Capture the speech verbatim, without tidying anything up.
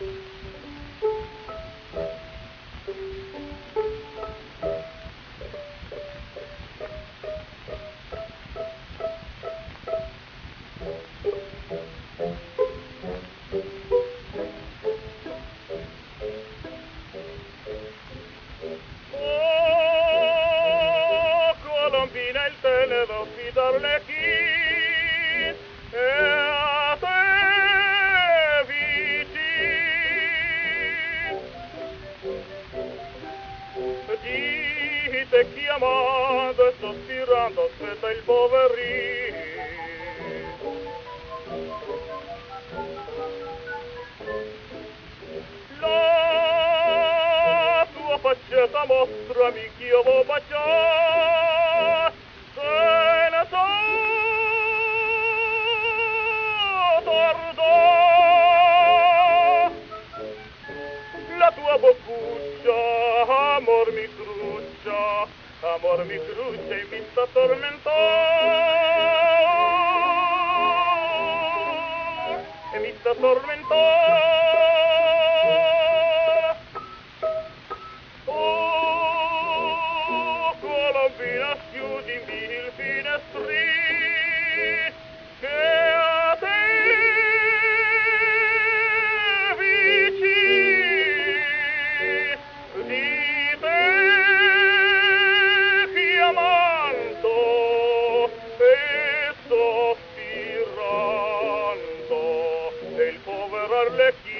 Il tele d'Arlecchino e a te vicino, dite chiamando e sospirando aspetta il poverino. La tua faccetta mostrami che io vo' baciare. Se ne so tordo la tua boccuccia, amor mi cruccia, amor mi cruccia e mi sta tormentando, e mi sta tormentando. Colombina, chiudimi il finestrin che a te vicin, di te chiamando e sospirando, e il povero Arlecchino